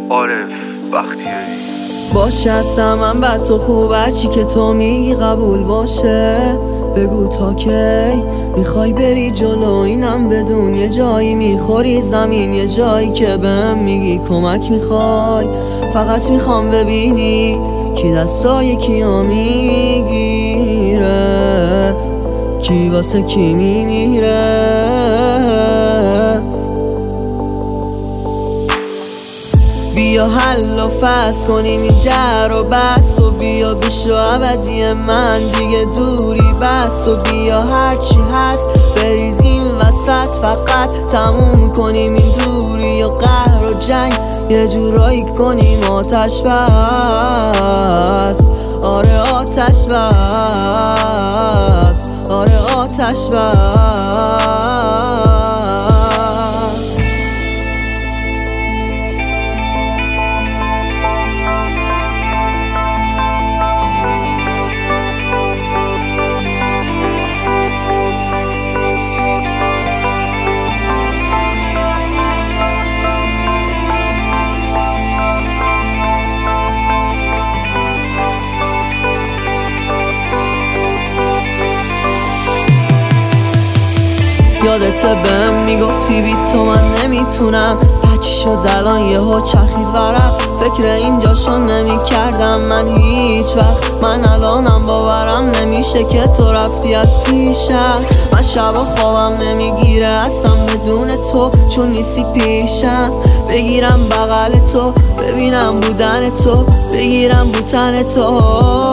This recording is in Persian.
عارف بختیاری باشه هستم من بد تو خوب هرچی که تو میگی قبول باشه. بگو تا کی میخوای بری جلو، اینم بدون یه جایی میخوری زمین، یه جایی که بهم میگی کمک میخوای. فقط میخوام ببینی کی دستای کیا میگیره، کی واسه کی میمیره. بیا حل و فصل کنیم این جر و بس و بیا بیشو ابدی من دیگه دوری بس و بیا هرچی هست بریزیم وسط، فقط تموم کنیم این دوری و قهر و جنگ یه جورایی کنیم آتش بس. آره آتش بس، آره آتش بس. یادته بهم میگفتی بی تو من نمیتونم، هرچی شد الان یهو چرخید ورق، فکر اینجاشو نمیکردم من هیچ وقت. من الانم باورم نمیشه که تو رفتی از پیشم. من شبا خوابم نمیگیره اصلا بدون تو، چون نیستی پیشم. بگیرم بغل تو ببینم بودن تو، بگیرم بودن تو.